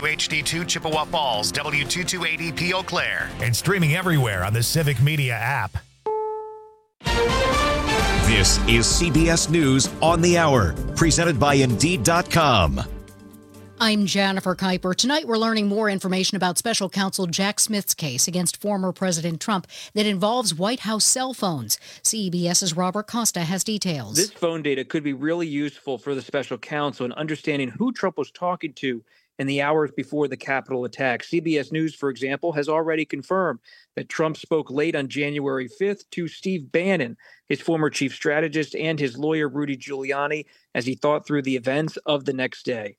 WHD2 Chippewa Falls, W228EP Eau Claire, and streaming everywhere on the Civic Media app. This is CBS News on the Hour, presented by Indeed.com. I'm Jennifer Kuiper. Tonight we're learning more information about special counsel Jack Smith's case against former President Trump that involves White House cell phones. CBS's Robert Costa has details. This phone data could be really useful for the special counsel in understanding who Trump was talking to in the hours before the Capitol attack. CBS News, for example, has already confirmed that Trump spoke late on January 5th to Steve Bannon, his former chief strategist, and his lawyer Rudy Giuliani, as he thought through the events of the next day.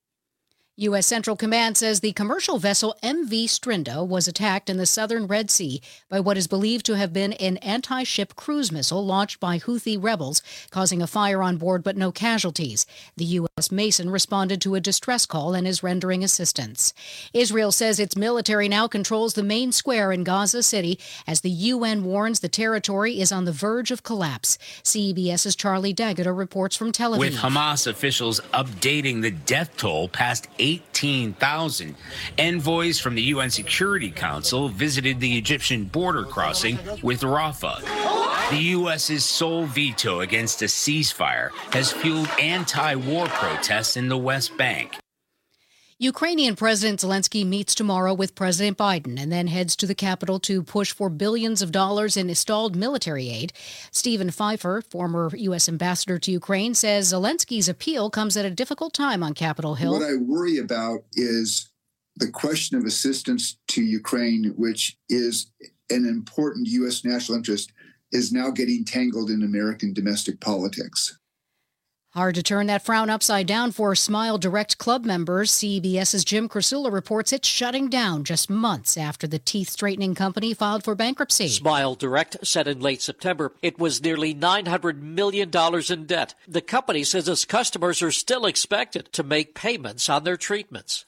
U.S. Central Command says the commercial vessel MV Strindo was attacked in the southern Red Sea by what is believed to have been an anti-ship cruise missile launched by Houthi rebels, causing a fire on board but no casualties. The U.S. Mason responded to a distress call and is rendering assistance. Israel says its military now controls the main square in Gaza City as the UN warns the territory is on the verge of collapse. CBS's Charlie D'Agata reports from Tel Aviv. With Hamas officials updating the death toll past 18,000. Envoys from the UN Security Council visited the Egyptian border crossing with Rafah. The U.S.'s sole veto against a ceasefire has fueled anti-war protests in the West Bank. Ukrainian President Zelensky meets tomorrow with President Biden and then heads to the capital to push for billions of dollars in stalled military aid. Stephen Pfeiffer, former U.S. ambassador to Ukraine, says Zelensky's appeal comes at a difficult time on Capitol Hill. What I worry about is the question of assistance to Ukraine, which is an important U.S. national interest, is now getting tangled in American domestic politics. Hard to turn that frown upside down for Smile Direct Club members. CBS's Jim Krasula reports it's shutting down just months after the teeth straightening company filed for bankruptcy. Smile Direct said in late September it was nearly $900 million in debt. The company says its customers are still expected to make payments on their treatments.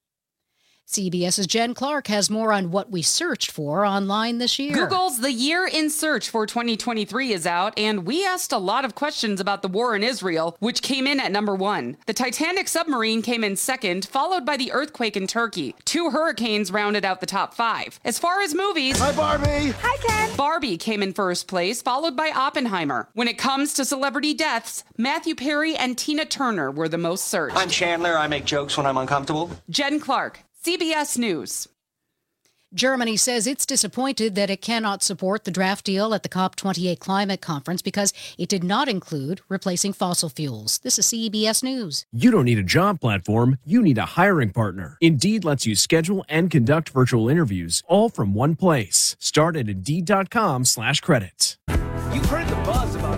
CBS's Jen Clark has more on what we searched for online this year. Google's The Year in Search for 2023 is out, and we asked a lot of questions about the war in Israel, which came in at number 1. The Titanic submarine came in second, followed by the earthquake in Turkey. 2 hurricanes rounded out the top 5. As far as movies... Hi, Barbie! Hi, Ken! Barbie came in first place, followed by Oppenheimer. When it comes to celebrity deaths, Matthew Perry and Tina Turner were the most searched. I'm Chandler. I make jokes when I'm uncomfortable. Jen Clark, CBS News. Germany says it's disappointed that it cannot support the draft deal at the COP28 climate conference because it did not include replacing fossil fuels. This is CBS News. You don't need a job platform. You need a hiring partner. Indeed lets you schedule and conduct virtual interviews all from one place. Start at Indeed.com/credits. You've heard the buzz about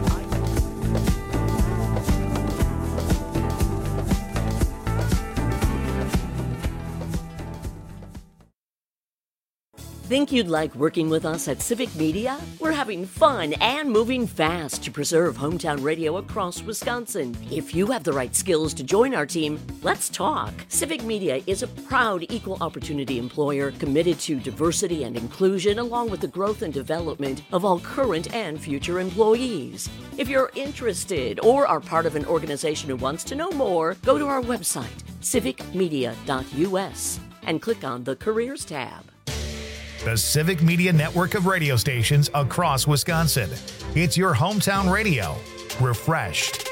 Think you'd like working with us at Civic Media? We're having fun and moving fast to preserve hometown radio across Wisconsin. If you have the right skills to join our team, let's talk. Civic Media is a proud equal opportunity employer committed to diversity and inclusion along with the growth and development of all current and future employees. If you're interested or are part of an organization who wants to know more, go to our website, civicmedia.us, and click on the Careers tab. The Civic Media network of radio stations across Wisconsin. It's your hometown radio. Refreshed.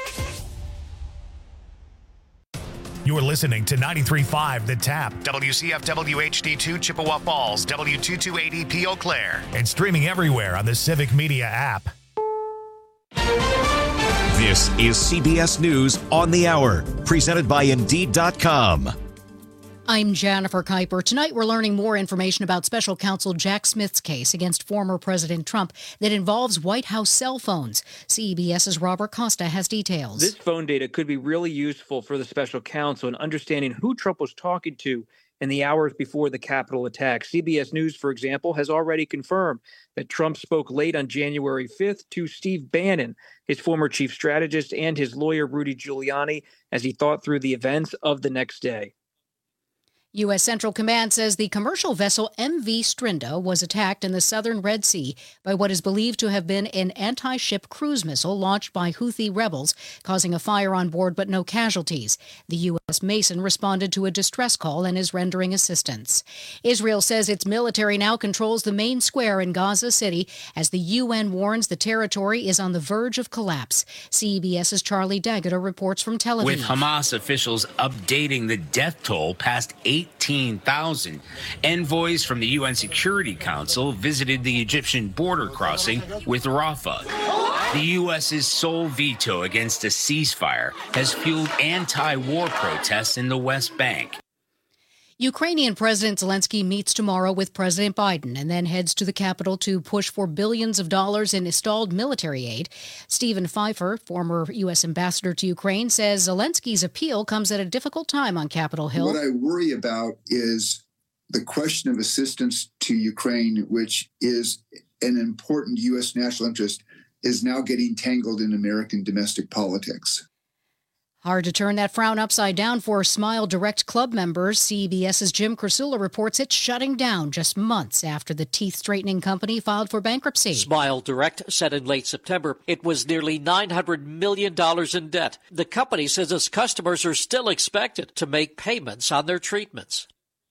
You're listening to 93.5 The Tap, WCFW HD2 Chippewa Falls, W228EP Eau Claire, and streaming everywhere on the Civic Media app. This is CBS News on the Hour, presented by Indeed.com. I'm Jennifer Kuiper. Tonight we're learning more information about special counsel Jack Smith's case against former President Trump that involves White House cell phones. CBS's Robert Costa has details. This phone data could be really useful for the special counsel in understanding who Trump was talking to in the hours before the Capitol attack. CBS News, for example, has already confirmed that Trump spoke late on January 5th to Steve Bannon, his former chief strategist, and his lawyer Rudy Giuliani, as he thought through the events of the next day. U.S. Central Command says the commercial vessel MV Strindo was attacked in the southern Red Sea by what is believed to have been an anti-ship cruise missile launched by Houthi rebels, causing a fire on board but no casualties. The U.S. Mason responded to a distress call and is rendering assistance. Israel says its military now controls the main square in Gaza City as the UN warns the territory is on the verge of collapse. CBS's Charlie D'Agata reports from Tel Aviv. With Hamas officials updating the death toll past 18,000. Envoys from the UN Security Council visited the Egyptian border crossing with Rafah. The U.S.'s sole veto against a ceasefire has fueled anti-war protests in the West Bank. Ukrainian President Zelensky meets tomorrow with President Biden and then heads to the capital to push for billions of dollars in stalled military aid. Stephen Pfeiffer, former U.S. ambassador to Ukraine, says Zelensky's appeal comes at a difficult time on Capitol Hill. What I worry about is the question of assistance to Ukraine, which is an important U.S. national interest, is now getting tangled in American domestic politics. Hard to turn that frown upside down for Smile Direct Club members. CBS's Jim Krasula reports it's shutting down just months after the teeth-straightening company filed for bankruptcy. Smile Direct said in late September it was nearly $900 million in debt. The company says its customers are still expected to make payments on their treatments.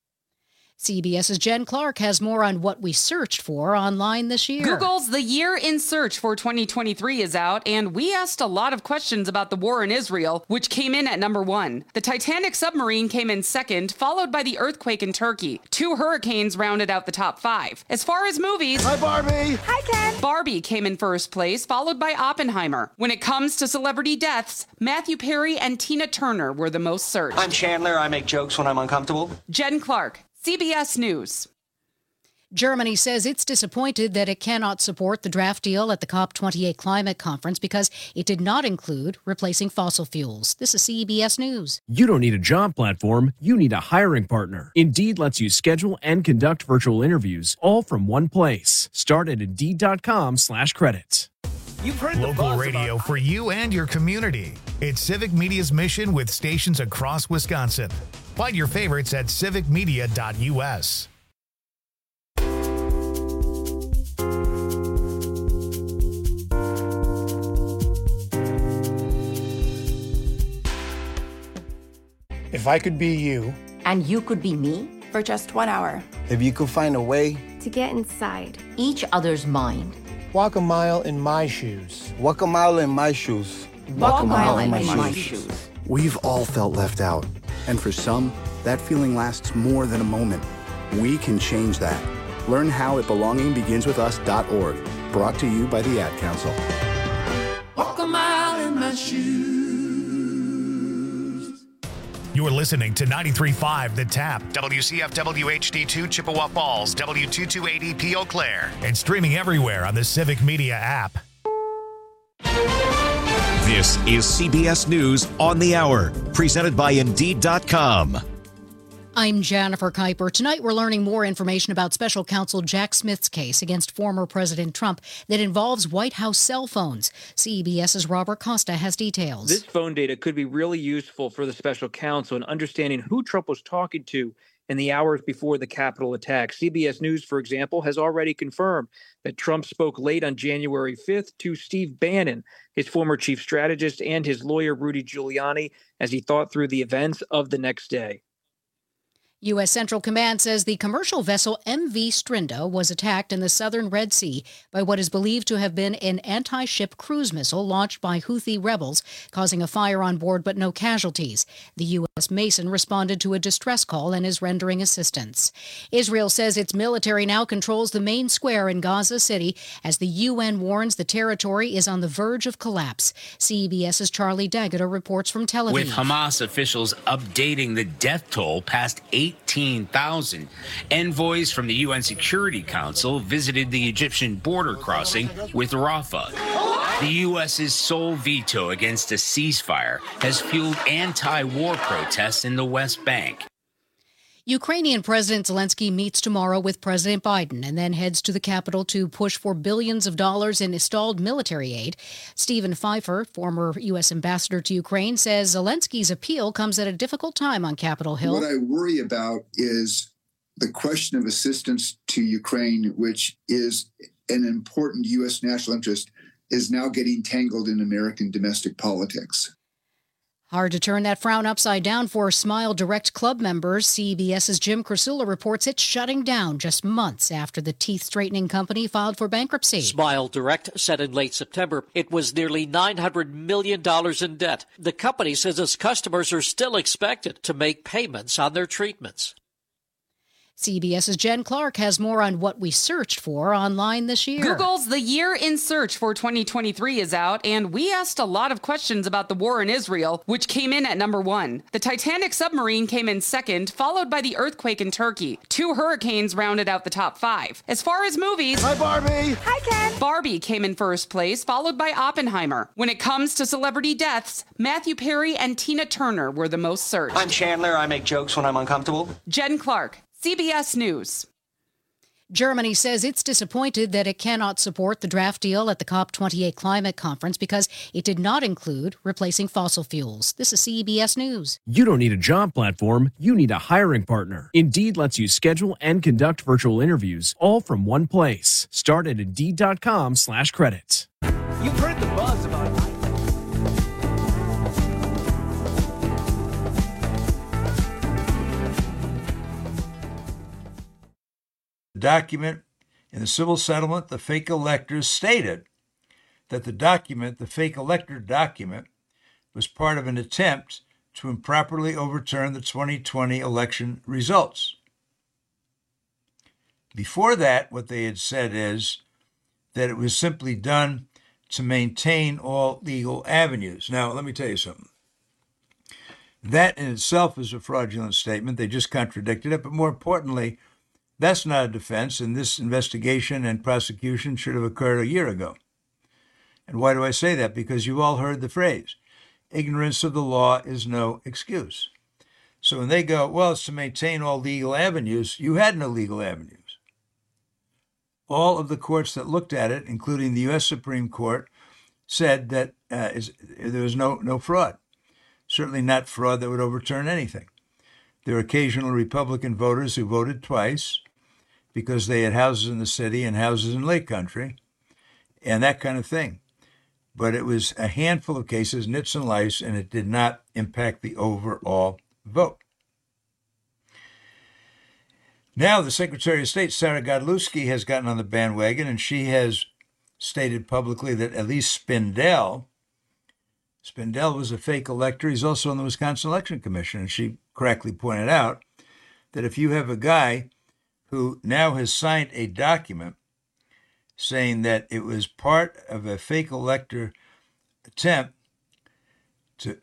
CBS's Jen Clark has more on what we searched for online this year. Google's The Year in Search for 2023 is out, and we asked a lot of questions about the war in Israel, which came in at number 1. The Titanic submarine came in second, followed by the earthquake in Turkey. 2 hurricanes rounded out the top 5. As far as movies... Hi, Barbie! Hi, Ken! Barbie came in first place, followed by Oppenheimer. When it comes to celebrity deaths, Matthew Perry and Tina Turner were the most searched. I'm Chandler. I make jokes when I'm uncomfortable. Jen Clark, CBS News. Germany says it's disappointed that it cannot support the draft deal at the COP28 climate conference because it did not include replacing fossil fuels. This is CBS News. You don't need a job platform. You need a hiring partner. Indeed lets you schedule and conduct virtual interviews all from one place. Start at Indeed.com/credits. You've heard local radio for you and your community. It's Civic Media's mission with stations across Wisconsin. Find your favorites at civicmedia.us. If I could be you. And you could be me? For just 1 hour. If you could find a way. To get inside each other's mind. Walk a mile in my shoes. Walk a mile in my shoes. Walk a mile in my shoes. We've all felt left out. And for some, that feeling lasts more than a moment. We can change that. Learn how at belongingbeginswithus.org. Brought to you by the Ad Council. Walk a mile in my shoes. You're listening to 93.5 The Tap, WCFW HD2 Chippewa Falls, W228EP Eau Claire, and streaming everywhere on the Civic Media app. This is CBS News on the Hour, presented by Indeed.com. I'm Jennifer Kuiper. Tonight we're learning more information about special counsel Jack Smith's case against former President Trump that involves White House cell phones. CBS's Robert Costa has details. This phone data could be really useful for the special counsel in understanding who Trump was talking to in the hours before the Capitol attack. CBS News, for example, has already confirmed that Trump spoke late on January 5th to Steve Bannon, his former chief strategist, and his lawyer, Rudy Giuliani, as he thought through the events of the next day. U.S. Central Command says the commercial vessel MV Strindo was attacked in the southern Red Sea by what is believed to have been an anti-ship cruise missile launched by Houthi rebels, causing a fire on board but no casualties. The U.S. Mason responded to a distress call and is rendering assistance. Israel says its military now controls the main square in Gaza City as the UN warns the territory is on the verge of collapse. CBS's Charlie D'Agata reports from Tel Aviv. With Hamas officials updating the death toll past 18,000. Envoys from the UN Security Council visited the Egyptian border crossing with Rafah. The U.S.'s sole veto against a ceasefire has fueled anti-war protests in the West Bank. Ukrainian President Zelensky meets tomorrow with President Biden and then heads to the capital to push for billions of dollars in stalled military aid. Stephen Pfeiffer, former U.S. ambassador to Ukraine, says Zelensky's appeal comes at a difficult time on Capitol Hill. What I worry about is the question of assistance to Ukraine, which is an important U.S. national interest, is now getting tangled in American domestic politics. Hard to turn that frown upside down for Smile Direct Club members. CBS's Jim Krasula reports it's shutting down just months after the teeth straightening company filed for bankruptcy. Smile Direct said in late September it was nearly $900 million in debt. The company says its customers are still expected to make payments on their treatments. CBS's Jen Clark has more on what we searched for online this year. Google's The Year in Search for 2023 is out, and we asked a lot of questions about the war in Israel, which came in at number 1. The Titanic submarine came in second, followed by the earthquake in Turkey. 2 hurricanes rounded out the top 5. As far as movies... Hi, Barbie! Hi, Ken! Barbie came in first place, followed by Oppenheimer. When it comes to celebrity deaths, Matthew Perry and Tina Turner were the most searched. I'm Chandler. I make jokes when I'm uncomfortable. Jen Clark, CBS News. Germany says it's disappointed that it cannot support the draft deal at the COP28 climate conference because it did not include replacing fossil fuels. This is CBS News. You don't need a job platform. You need a hiring partner. Indeed lets you schedule and conduct virtual interviews all from one place. Start at Indeed.com/credits. You've heard the buzz about it. Document in the civil settlement, the fake electors stated that the document, the fake elector document, was part of an attempt to improperly overturn the 2020 election results. Before that, what they had said is that it was simply done to maintain all legal avenues. Now, let me tell you something. That in itself is a fraudulent statement. They just contradicted it, but more importantly, that's not a defense, and this investigation and prosecution should have occurred a year ago. And why do I say that? Because you've all heard the phrase, ignorance of the law is no excuse. So when they go, well, it's to maintain all legal avenues, you had no legal avenues. All of the courts that looked at it, including the U.S. Supreme Court, said that there was no fraud, certainly not fraud that would overturn anything. There are occasional Republican voters who voted twice because they had houses in the city and houses in Lake Country and that kind of thing. But it was a handful of cases, nits and lice, and it did not impact the overall vote. Now the Secretary of State, Sarah Godlewski, has gotten on the bandwagon, and she has stated publicly that at least Spindell was a fake elector. He's also on the Wisconsin Election Commission, and she correctly pointed out that if you have a guy who now has signed a document saying that it was part of a fake elector attempt to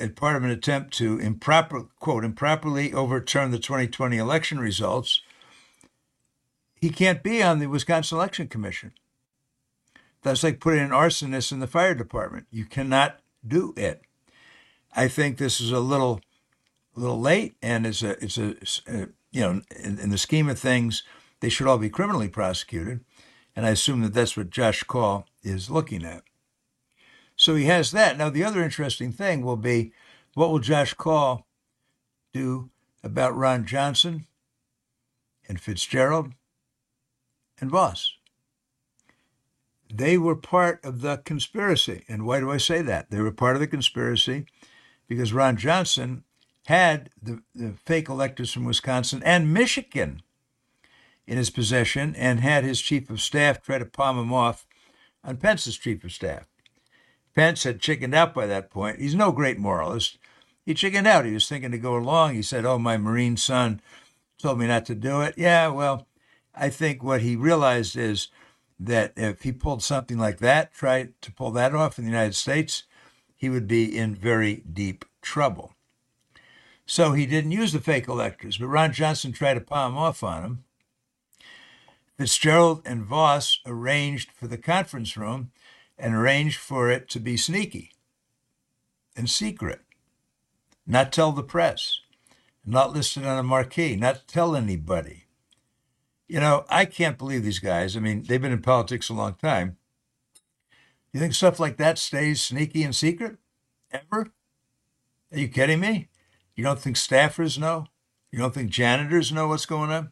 improperly overturn the 2020 election results, he can't be on the Wisconsin Election Commission. That's like putting an arsonist in the fire department. You cannot do it. I think this is a little late, and it's a in the scheme of things, they should all be criminally prosecuted, and I assume that that's what Josh Kaul is looking at. So he has that. Now, the other interesting thing will be, what will Josh Kaul do about Ron Johnson and Fitzgerald and Voss? They were part of the conspiracy. And why do I say that? They were part of the conspiracy because Ron Johnson had the fake electors from Wisconsin and Michigan in his possession and had his chief of staff try to palm him off on Pence's chief of staff. Pence had chickened out by that point. He's no great moralist. He chickened out. He was thinking to go along. He said, my Marine son told me not to do it. Yeah, well, I think what he realized is that if he pulled something like that, tried to pull that off in the United States, he would be in very deep trouble. So he didn't use the fake electors, but Ron Johnson tried to palm off on him. Fitzgerald and Voss arranged for the conference room and arranged for it to be sneaky and secret, not tell the press. not listed on a marquee, not tell anybody. You know, I can't believe these guys. I mean, they've been in politics a long time. You think stuff like that stays sneaky and secret? Ever? Are you kidding me? You don't think staffers know? You don't think janitors know what's going on?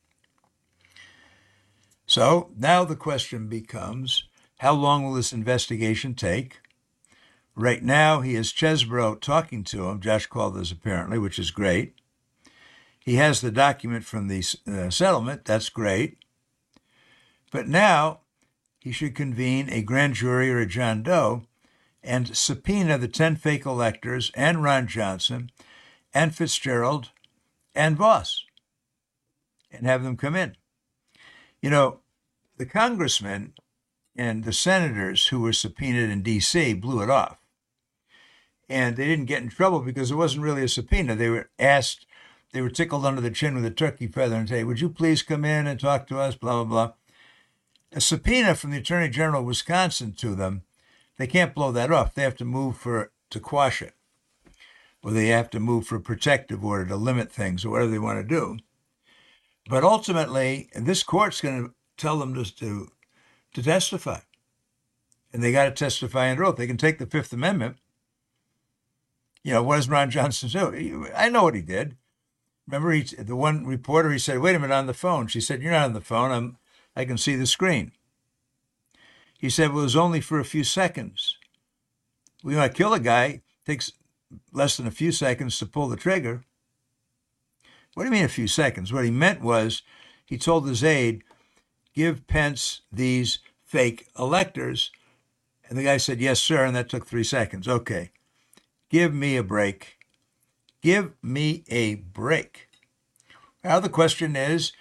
So now the question becomes, how long will this investigation take? Right now, he has Chesbrough talking to him, Josh Caldas apparently, which is great. He has the document from the settlement. That's great. But now he should convene a grand jury or a John Doe and subpoena the 10 fake electors and Ron Johnson and Fitzgerald and Voss and have them come in. You know, the congressmen and the senators who were subpoenaed in D.C. blew it off. And they didn't get in trouble because it wasn't really a subpoena. They were asked, they were tickled under the chin with a turkey feather and say, would you please come in and talk to us, blah, blah, blah. A subpoena from the Attorney General of Wisconsin to them, they can't blow that off. They have to move to quash it. Or they have to move for a protective order to limit things or whatever they want to do. But ultimately, this court's going to tell them to testify. And they got to testify under oath. They can take the Fifth Amendment. You know, what does Ron Johnson do? I know what he did. Remember, the one reporter, he said, wait a minute, on the phone. She said, you're not on the phone. I can see the screen. He said, well, it was only for a few seconds. We want to kill a guy. It takes less than a few seconds to pull the trigger. What do you mean a few seconds? What he meant was he told his aide, give Pence these fake electors. And the guy said, yes, sir. And that took 3 seconds. Okay. Give me a break. Give me a break. Now the question is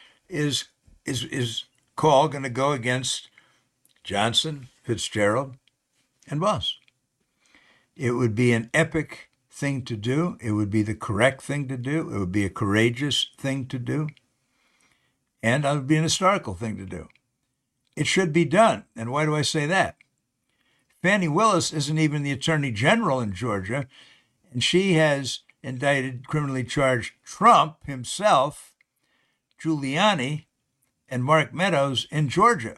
Call going to go against Johnson, Fitzgerald, and Voss? It would be an epic thing to do. It would be the correct thing to do. It would be a courageous thing to do. And it would be an historical thing to do. It should be done. And why do I say that? Fani Willis isn't even the Attorney General in Georgia, and she has indicted, criminally charged Trump himself, Giuliani, and Mark Meadows in Georgia.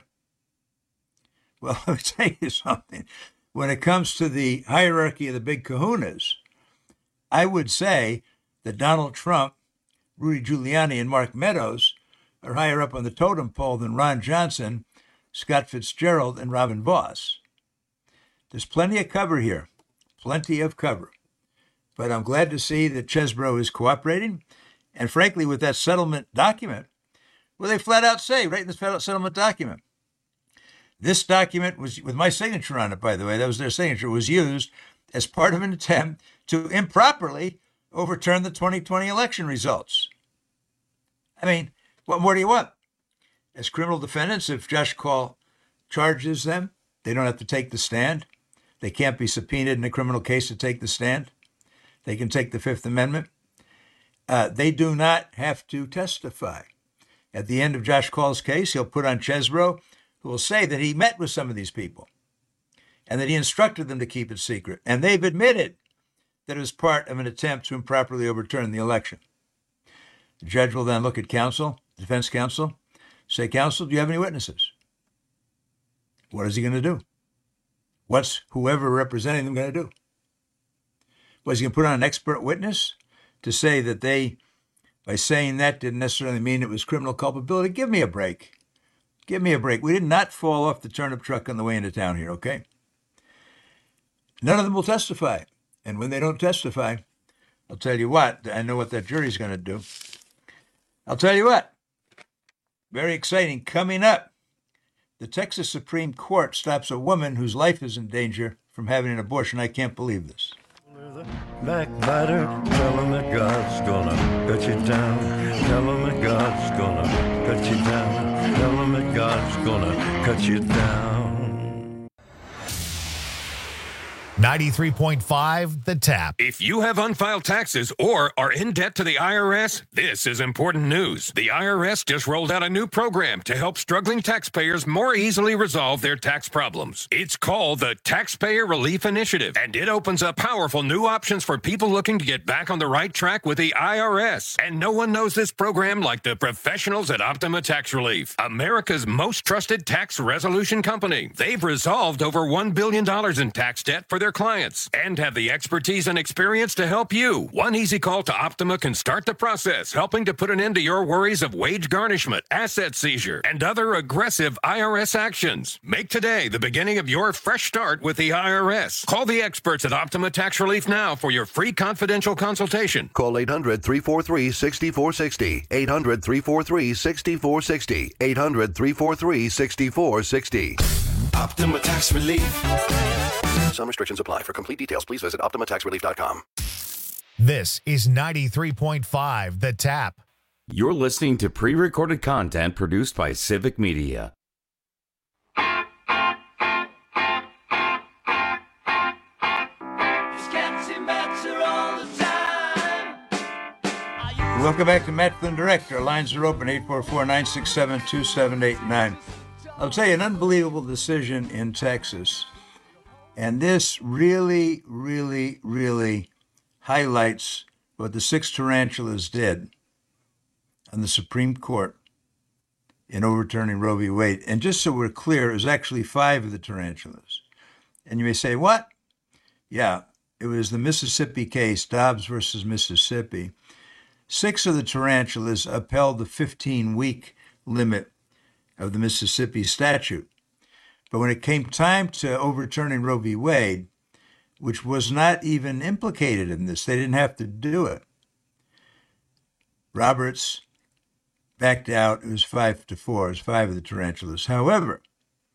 Well, let me tell you something. When it comes to the hierarchy of the big kahunas, I would say that Donald Trump, Rudy Giuliani, and Mark Meadows are higher up on the totem pole than Ron Johnson, Scott Fitzgerald, and Robin Voss. There's plenty of cover here, plenty of cover. But I'm glad to see that Chesbrough is cooperating. And frankly, with that settlement document, well, they flat out say, right in the settlement document, this document was, with my signature on it, by the way, that was their signature, was used as part of an attempt to improperly overturn the 2020 election results. I mean, what more do you want? As criminal defendants, if Josh Call charges them, they don't have to take the stand. They can't be subpoenaed in a criminal case to take the stand. They can take the Fifth Amendment. They do not have to testify. At the end of Josh Call's case, he'll put on Chesbrough, who will say that he met with some of these people and that he instructed them to keep it secret. And they've admitted that it was part of an attempt to improperly overturn the election. The judge will then look at counsel, defense counsel, say, counsel, do you have any witnesses? What is he going to do? What's whoever representing them going to do? Was he going to put on an expert witness to say that they, by saying that, didn't necessarily mean it was criminal culpability? Give me a break. Give me a break. We did not fall off the turnip truck on the way into town here, okay? None of them will testify. And when they don't testify, I'll tell you what, I know what that jury's going to do. I'll tell you what, very exciting, coming up. The Texas Supreme Court stops a woman whose life is in danger from having an abortion. I can't believe this. Backbiter, tell him that God's gonna cut you down. Tell him that God's gonna cut you down. Tell him that God's gonna cut you down. 93.5 The Tap. If you have unfiled taxes or are in debt to the IRS, this is important news. The IRS just rolled out a new program to help struggling taxpayers more easily resolve their tax problems. It's called the Taxpayer Relief Initiative, and it opens up powerful new options for people looking to get back on the right track with the IRS. And no one knows this program like the professionals at Optima Tax Relief, America's most trusted tax resolution company. They've resolved over $1 billion in tax debt for their clients and have the expertise and experience to help you. One easy call to Optima can start the process, helping to put an end to your worries of wage garnishment, asset seizure, and other aggressive IRS actions. Make today the beginning of your fresh start with the IRS. Call the experts at Optima Tax Relief now for your free confidential consultation. Call 800-343-6460. 800-343-6460. 800-343-6460. Optima Tax Relief. Some restrictions apply. For complete details, please visit OptimaTaxRelief.com. This is 93.5 The Tap. You're listening to pre-recorded content produced by Civic Media. Welcome back to Matt Flynn Direct. Our lines are open, 844-967-2789. I'll tell you, an unbelievable decision in Texas. And this really, really, really highlights what the 6 tarantulas did on the Supreme Court in overturning Roe v. Wade. And just so we're clear, it was actually 5 of the tarantulas. And you may say, what? Yeah, it was the Mississippi case, Dobbs versus Mississippi. 6 of the tarantulas upheld the 15-week limit of the Mississippi statute. But when it came time to overturning Roe v. Wade, which was not even implicated in this, they didn't have to do it. Roberts backed out. It was 5-4. It was 5 of the tarantulas. However,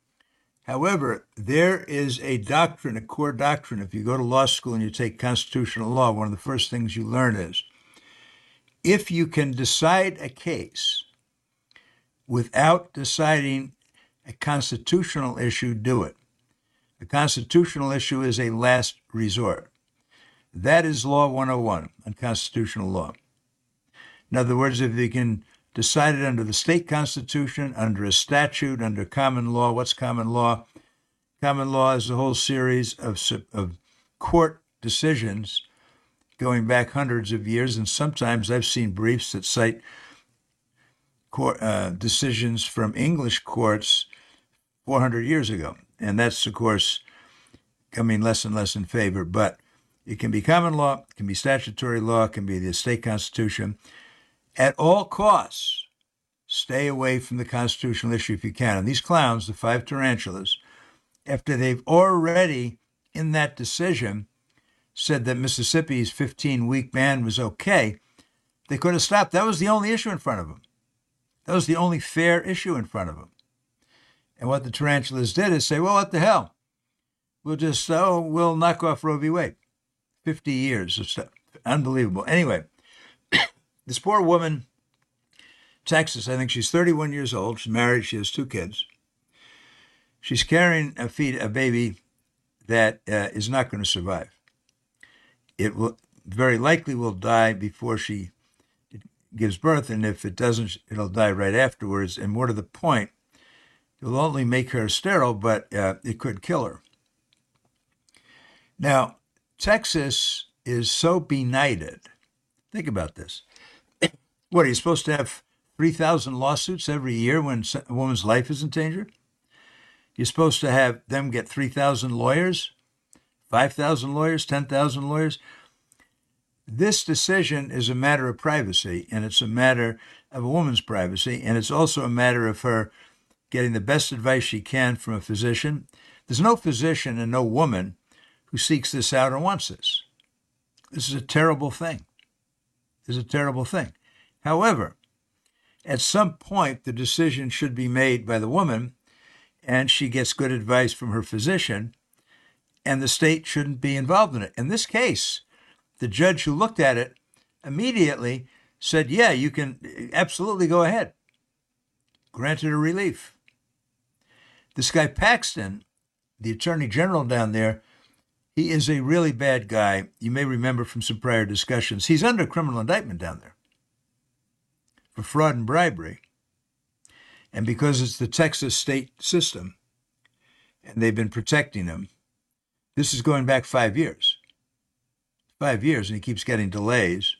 there is a doctrine, a core doctrine. If you go to law school and you take constitutional law, one of the first things you learn is, if you can decide a case without deciding a constitutional issue, do it. A constitutional issue is a last resort. That is Law 101 on constitutional law. In other words, if you can decide it under the state constitution, under a statute, under common law, what's common law? Common law is a whole series of court decisions going back hundreds of years, and sometimes I've seen briefs that cite court, decisions from English courts 400 years ago. And that's, of course, coming less and less in favor. But it can be common law, it can be statutory law, it can be the state constitution. At all costs, stay away from the constitutional issue if you can. And these clowns, the 5 tarantulas, after they've already, in that decision, said that Mississippi's 15-week ban was okay, they could have stopped. That was the only issue in front of them. That was the only fair issue in front of them. And what the tarantulas did is say, well, what the hell? We'll knock off Roe v. Wade. 50 years of stuff. Unbelievable. Anyway, this poor woman, Texas, I think she's 31 years old. She's married. She has 2 kids. She's carrying a baby that is not going to survive. It will very likely will die before she gives birth, and if it doesn't, it'll die right afterwards. And more to the point, it'll only make her sterile, but it could kill her. Now, Texas is so benighted. Think about this. What, are you supposed to have 3,000 lawsuits every year when a woman's life is in danger? You're supposed to have them get 3,000 lawyers, 5,000 lawyers, 10,000 lawyers. This decision is a matter of privacy, and it's a matter of a woman's privacy, and it's also a matter of her getting the best advice she can from a physician. There's no physician and no woman who seeks this out or wants this. This is a terrible thing. This is a terrible thing. However, at some point, the decision should be made by the woman, and she gets good advice from her physician, and the state shouldn't be involved in it. In this case, the judge who looked at it immediately said, yeah, you can absolutely go ahead. Granted her relief. This guy Paxton, the attorney general down there, He is a really bad guy. You may remember from some prior discussions. He's under criminal indictment down there for fraud and bribery. And because it's the Texas state system, and they've been protecting him, this is going back 5 years. 5 years, and he keeps getting delays.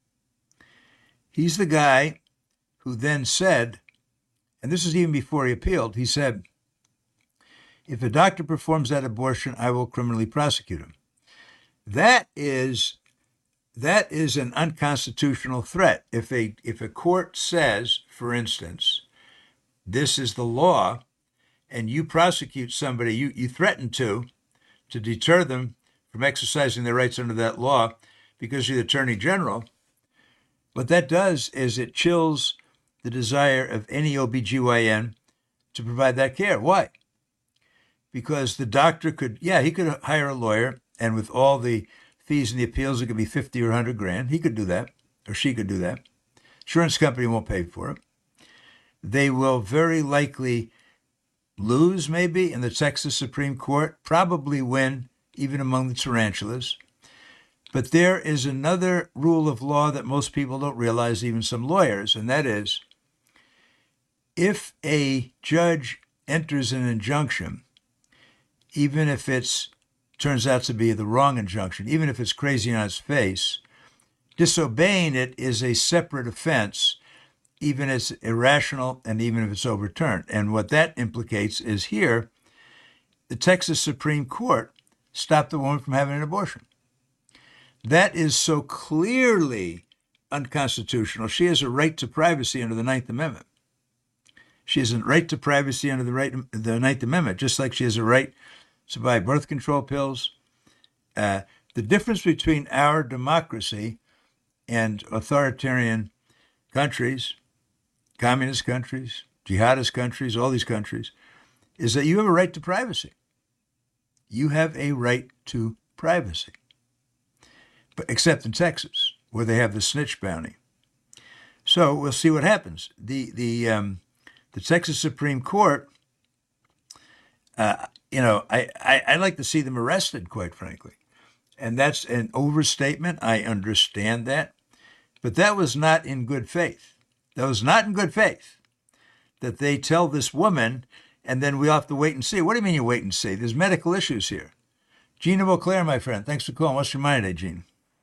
He's the guy who then said, and this is even before he appealed, he said, if a doctor performs that abortion, I will criminally prosecute him. That is an unconstitutional threat. If a court says, for instance, this is the law, and you prosecute somebody, you threaten to deter them from exercising their rights under that law because you're the Attorney General, what that does is it chills the desire of any OBGYN to provide that care. Why? Because the doctor could hire a lawyer, and with all the fees and the appeals, it could be 50 or 100 grand. He could do that, or she could do that. Insurance company won't pay for it. They will very likely lose, maybe, in the Texas Supreme Court, probably win, even among the tarantulas. But there is another rule of law that most people don't realize, even some lawyers, and that is, if a judge enters an injunction, even if it turns out to be the wrong injunction, even if it's crazy on its face, disobeying it is a separate offense, even if it's irrational and even if it's overturned. And what that implicates is here, the Texas Supreme Court stopped the woman from having an abortion. That is so clearly unconstitutional. She has a right to privacy under the Ninth Amendment. She has a right to privacy under the Ninth Amendment, just like she has a right to buy birth control pills. The difference between our democracy and authoritarian countries, communist countries, jihadist countries, all these countries, is that you have a right to privacy. You have a right to privacy. But except in Texas, where they have the snitch bounty. So we'll see what happens. The Texas Supreme Court, I'd like to see them arrested, quite frankly. And that's an overstatement. I understand that. But that was not in good faith. That was not in good faith that they tell this woman, and then we have to wait and see. What do you mean you wait and see? There's medical issues here. Gene of Eau Claire, my friend. Thanks for calling. What's your mind today, Gene?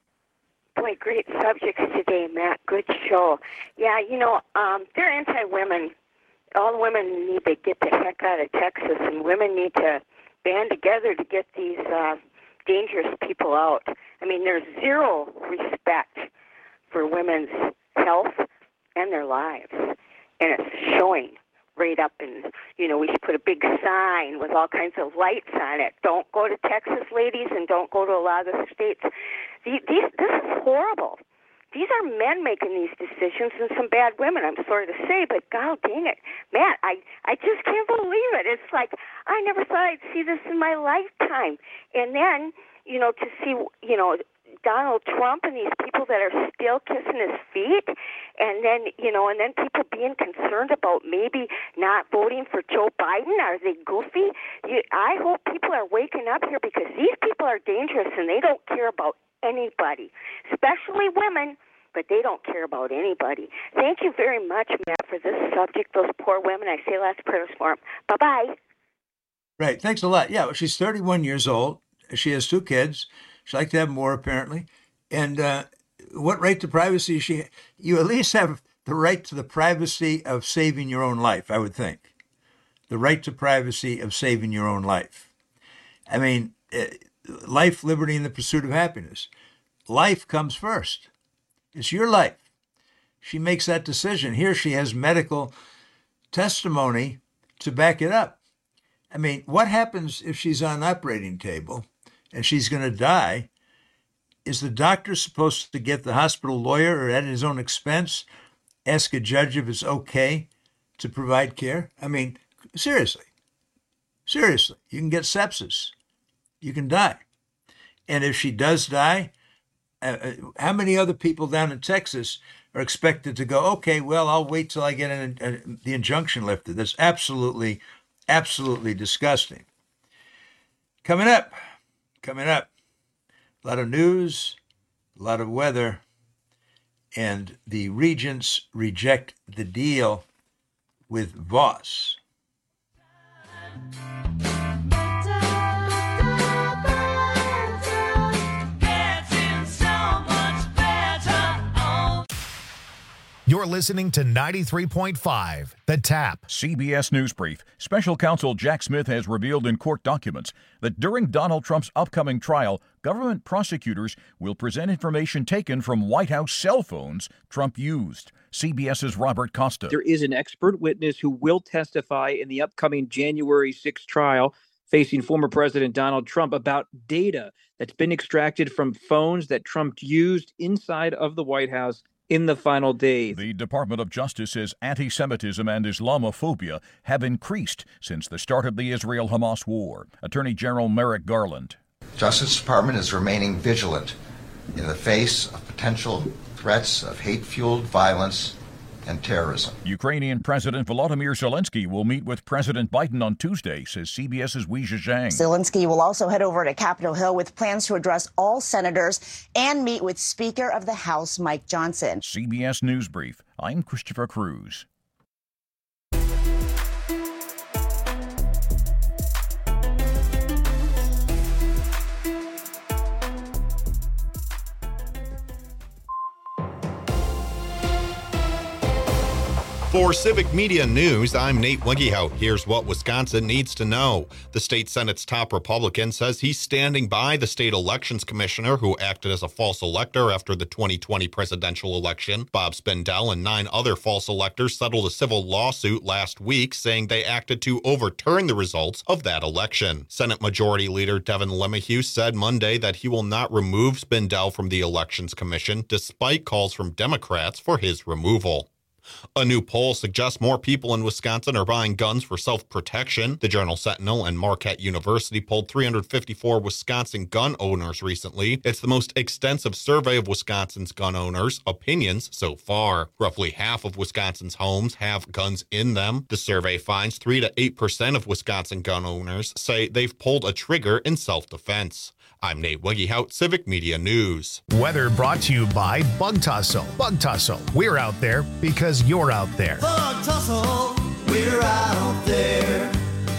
Boy, great subjects today, Matt. Good show. Yeah, they're anti-women. All women need to get the heck out of Texas, and women need to band together to get these dangerous people out. I mean, there's zero respect for women's health and their lives, and it's showing right up. And, we should put a big sign with all kinds of lights on it. Don't go to Texas, ladies, and don't go to a lot of the states. This is horrible. These are men making these decisions and some bad women, I'm sorry to say, but God dang it. Matt, I just can't believe it. It's like, I never thought I'd see this in my lifetime. And then, to see, Donald Trump and these people that are still kissing his feet, and then, and then people being concerned about maybe not voting for Joe Biden. Are they goofy? I hope people are waking up here, because these people are dangerous and they don't care about anybody, especially women, but they don't care about anybody. Thank you very much, Matt, for this subject. Those poor women, I say lots of prayers for them. Bye-bye. Right. Thanks a lot. Yeah, well, she's 31 years old. She has 2 kids. She'd like to have more, apparently. And what right to privacy is she? You at least have the right to the privacy of saving your own life, I would think. The right to privacy of saving your own life. I mean, life, liberty, and the pursuit of happiness. Life comes first. It's your life. She makes that decision. Here she has medical testimony to back it up. I mean, what happens if she's on an operating table and she's going to die? Is the doctor supposed to get the hospital lawyer, or at his own expense, ask a judge if it's okay to provide care? I mean, seriously. Seriously. You can get sepsis. You can die. And if she does die, how many other people down in Texas are expected to go, okay, well, I'll wait till I get the injunction lifted? That's absolutely, absolutely disgusting. Coming up, Coming up, a lot of news, a lot of weather, and the regents reject the deal with Voss. You're listening to 93.5, The Tap. CBS News Brief. Special counsel Jack Smith has revealed in court documents that during Donald Trump's upcoming trial, government prosecutors will present information taken from White House cell phones Trump used. CBS's Robert Costa. There is an expert witness who will testify in the upcoming January 6th trial facing former President Donald Trump about data that's been extracted from phones that Trump used inside of the White House in the final days. The Department of Justice says anti-Semitism and Islamophobia have increased since the start of the Israel-Hamas war. Attorney General Merrick Garland. Justice Department is remaining vigilant in the face of potential threats of hate-fueled violence and terrorism. Ukrainian President Volodymyr Zelensky will meet with President Biden on Tuesday, says CBS's Weijia Zhang. Zelensky will also head over to Capitol Hill with plans to address all senators and meet with Speaker of the House Mike Johnson. CBS News Brief. I'm Christopher Cruz. For Civic Media News, I'm Nate Wiggyhout. Here's what Wisconsin needs to know. The state Senate's top Republican says he's standing by the state elections commissioner who acted as a false elector after the 2020 presidential election. Bob Spindell and 9 other false electors settled a civil lawsuit last week saying they acted to overturn the results of that election. Senate Majority Leader Devin LeMahieu said Monday that he will not remove Spindell from the Elections Commission despite calls from Democrats for his removal. A new poll suggests more people in Wisconsin are buying guns for self-protection. The Journal-Sentinel and Marquette University polled 354 Wisconsin gun owners recently. It's the most extensive survey of Wisconsin's gun owners' opinions so far. Roughly half of Wisconsin's homes have guns in them. The survey finds 3 to 8% of Wisconsin gun owners say they've pulled a trigger in self-defense. I'm Nate Wiggyhout, Civic Media News. Weather brought to you by Bug Tussle. Bug Tussle. We're out there because you're out there. Bug Tussle. We're out there.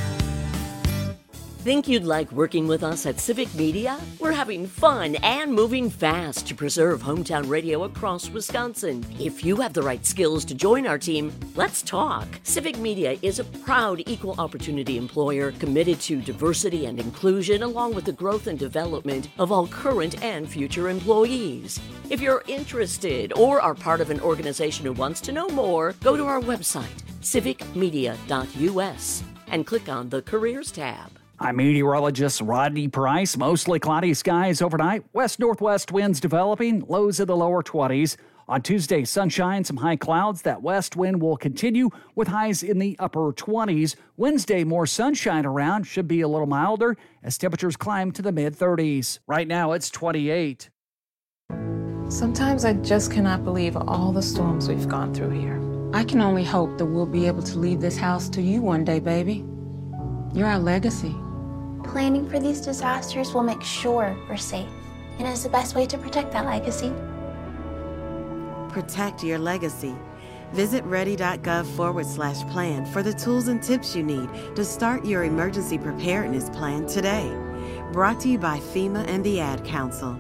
Think you'd like working with us at Civic Media? We're having fun and moving fast to preserve hometown radio across Wisconsin. If you have the right skills to join our team, let's talk. Civic Media is a proud equal opportunity employer committed to diversity and inclusion along with the growth and development of all current and future employees. If you're interested or are part of an organization who wants to know more, go to our website, civicmedia.us, and click on the Careers tab. I'm meteorologist Rodney Price. Mostly cloudy skies overnight. West-northwest winds developing, lows in the lower 20s. On Tuesday, sunshine, some high clouds. That west wind will continue with highs in the upper 20s. Wednesday, more sunshine around. Should be a little milder as temperatures climb to the mid-30s. Right now, it's 28. Sometimes I just cannot believe all the storms we've gone through here. I can only hope that we'll be able to leave this house to you one day, baby. You're our legacy. Planning for these disasters will make sure we're safe, and is the best way to protect that legacy. Protect your legacy. Visit ready.gov/plan for the tools and tips you need to start your emergency preparedness plan today. Brought to you by FEMA and the Ad Council.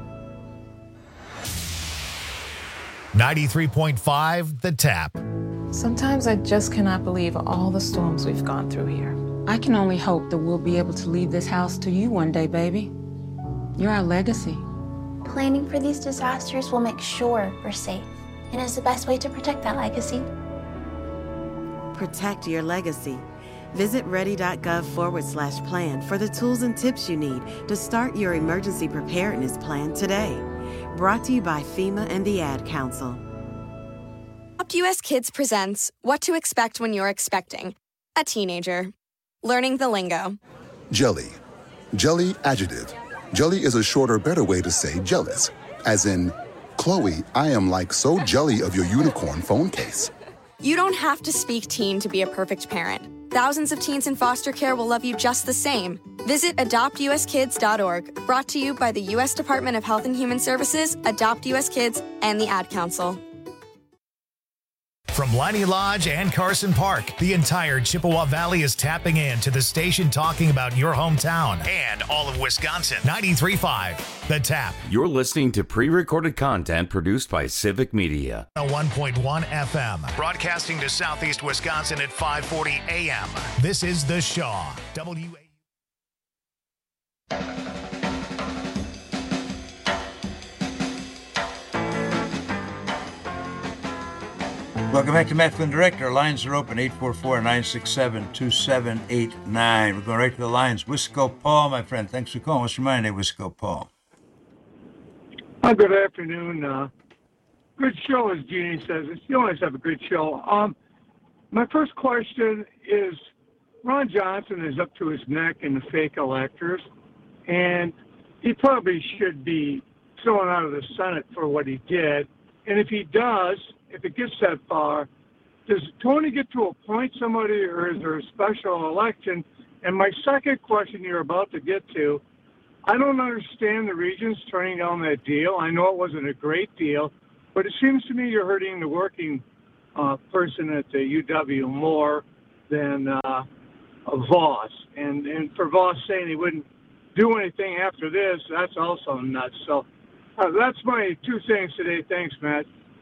93.5 The Tap. Sometimes I just cannot believe all the storms we've gone through here. I can only hope that we'll be able to leave this house to you one day, baby. You're our legacy. Planning for these disasters will make sure we're safe, and is the best way to protect that legacy. Protect your legacy. Visit ready.gov/plan for the tools and tips you need to start your emergency preparedness plan today. Brought to you by FEMA and the Ad Council. Adopt US Kids presents What to Expect When You're Expecting a Teenager. Learning the lingo. Jelly. Jelly adjective. Jelly is a shorter, better way to say jealous. As in, Chloe, I am like so jelly of your unicorn phone case. You don't have to speak teen to be a perfect parent. thousands of teens in foster care will love you just the same. Visit adoptuskids.org, brought to you by the U.S. Department of Health and Human Services, Adopt U.S. Kids, and the Ad Council. From Liney Lodge and Carson Park, the entire Chippewa Valley is tapping in to the station talking about your hometown and all of Wisconsin. 93.5, The Tap. You're listening to pre-recorded content produced by Civic Media. 1.1 FM, broadcasting to Southeast Wisconsin at 5:40 a.m. This is The Shaw. Welcome back to Matt Flynn Direct. Our lines are open, 844-967-2789. We're going right to the lines. Wisco Paul, my friend. Thanks for calling. What's your mind, Wisco Paul? Good afternoon. Good show, as Jeannie says. You always have a good show. My first question is, Ron Johnson is up to his neck in the fake electors, and he probably should be thrown out of the Senate for what he did. And if he does, if it gets that far, does Tony get to appoint somebody, or is there a special election? And my second question you're about to get to, I don't understand the Regents turning down that deal. I know it wasn't a great deal, but it seems to me you're hurting the working person at the UW more than Voss. And for Voss saying he wouldn't do anything after this, that's also nuts. So that's my two things today. Thanks, Matt.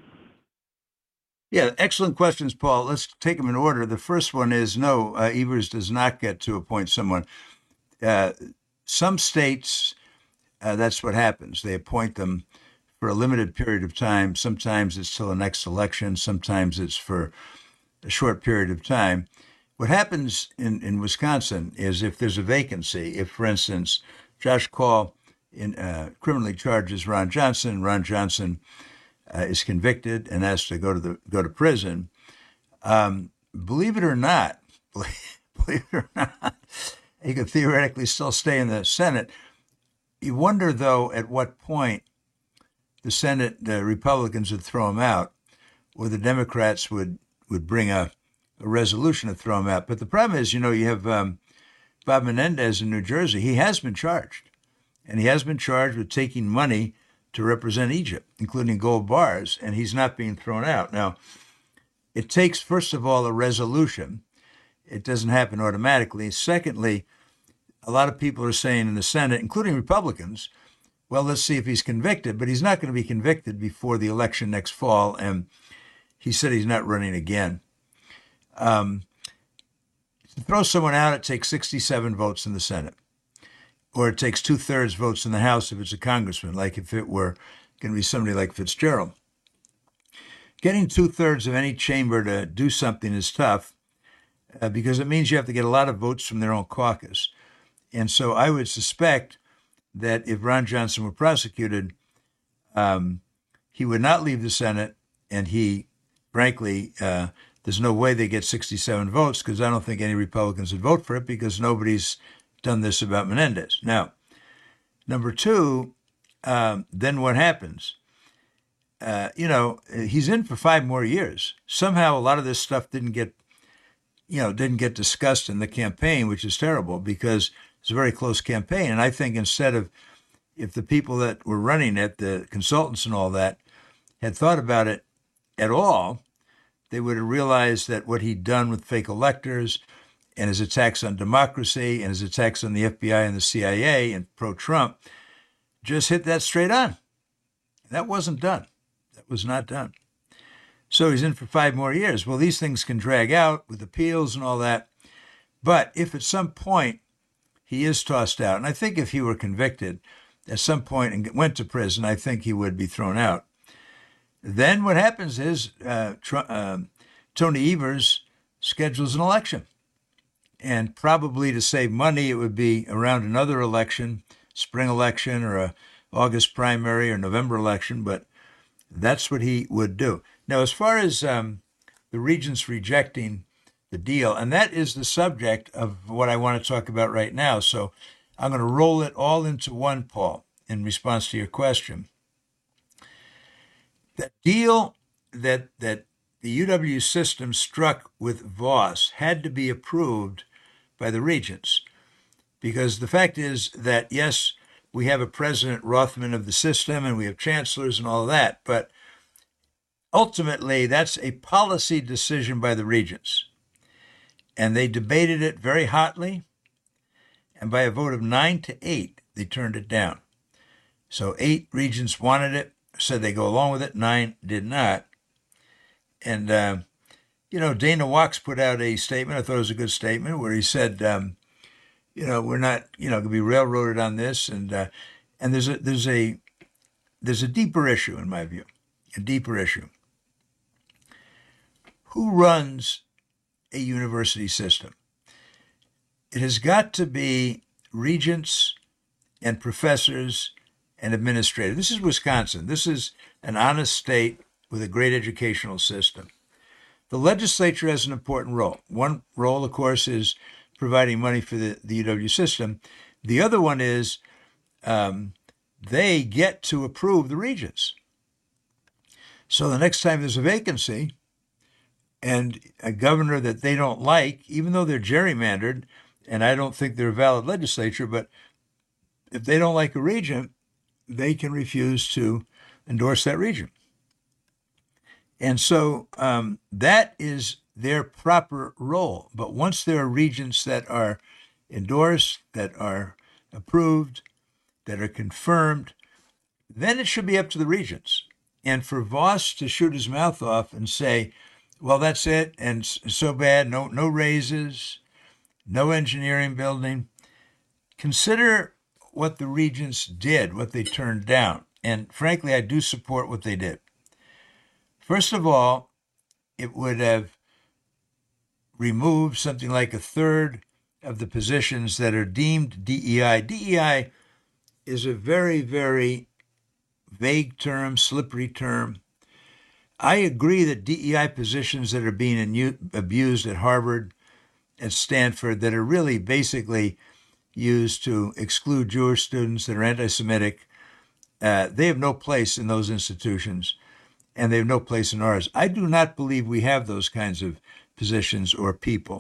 Yeah, excellent questions, Paul. Let's take them in order. The first one is no, Evers does not get to appoint someone. Some states, that's what happens. They appoint them for a limited period of time. Sometimes it's till the next election. Sometimes it's for a short period of time. What happens in Wisconsin is if there's a vacancy, if, for instance, Josh Call criminally charges Ron Johnson is convicted and has to go to prison. Believe it or not, he could theoretically still stay in the Senate. You wonder, though, at what point the Senate Republicans would throw him out, or the Democrats would bring a resolution to throw him out. But the problem is, you have Bob Menendez in New Jersey. He has been charged, and he has been charged with taking money to represent Egypt, including gold bars, and he's not being thrown out. Now, it takes, first of all, a resolution. It doesn't happen automatically. Secondly, a lot of people are saying in the Senate, including Republicans, well, let's see if he's convicted, but he's not going to be convicted before the election next fall, and he said he's not running again. To throw someone out, it takes 67 votes in the Senate. Or it takes 2/3 votes in the House if it's a congressman, like if it were going to be somebody like Fitzgerald. Getting 2/3 of any chamber to do something is tough because it means you have to get a lot of votes from their own caucus. And so I would suspect that if Ron Johnson were prosecuted, he would not leave the Senate, and he, frankly, there's no way they get 67 votes because I don't think any Republicans would vote for it because nobody's done this about Menendez. Now, number two, then what happens? He's in for 5 more years. Somehow a lot of this stuff didn't get discussed in the campaign, which is terrible because it's a very close campaign. And I think if the people that were running it, the consultants and all that, had thought about it at all, they would have realized that what he'd done with fake electors and his attacks on democracy and his attacks on the FBI and the CIA and pro-Trump just hit that straight on. That wasn't done. That was not done. So he's in for 5 more years. Well, these things can drag out with appeals and all that. But if at some point he is tossed out, and I think if he were convicted at some point and went to prison, I think he would be thrown out. Then what happens is Tony Evers schedules an election. And probably to save money, it would be around another election, spring election or a August primary or November election, but that's what he would do. Now, as far as the Regents rejecting the deal, and that is the subject of what I want to talk about right now, so I'm going to roll it all into one, Paul, in response to your question. That deal that the UW system struck with Voss had to be approved by the regents, because the fact is that, yes, we have a President Rothman of the system and we have chancellors and all of that, but ultimately that's a policy decision by the regents. And they debated it very hotly, and by a vote of 9-8, they turned it down. So 8 regents wanted it, said they go along with it, 9 did not. And, Dana Wachs put out a statement, I thought it was a good statement, where he said, we're not, going to be railroaded on this. And there's a deeper issue, in my view, a deeper issue. Who runs a university system? It has got to be regents and professors and administrators. This is Wisconsin. This is an honest state with a great educational system. The legislature has an important role. One role, of course, is providing money for the UW system. The other one is they get to approve the regents. So the next time there's a vacancy and a governor that they don't like, even though they're gerrymandered, and I don't think they're a valid legislature, but if they don't like a regent, they can refuse to endorse that regent. And so that is their proper role. But once there are regents that are endorsed, that are approved, that are confirmed, then it should be up to the regents. And for Voss to shoot his mouth off and say, well, that's it, and so bad, no raises, no engineering building. Consider what the regents did, what they turned down. And frankly, I do support what they did. First of all, it would have removed something like a third of the positions that are deemed DEI. DEI is a very, very vague slippery term. I agree that DEI positions that are being abused at Harvard, at Stanford, that are really basically used to exclude Jewish students that are anti-Semitic, they have no place in those institutions, and they have no place in ours. I do not believe we have those kinds of positions or people.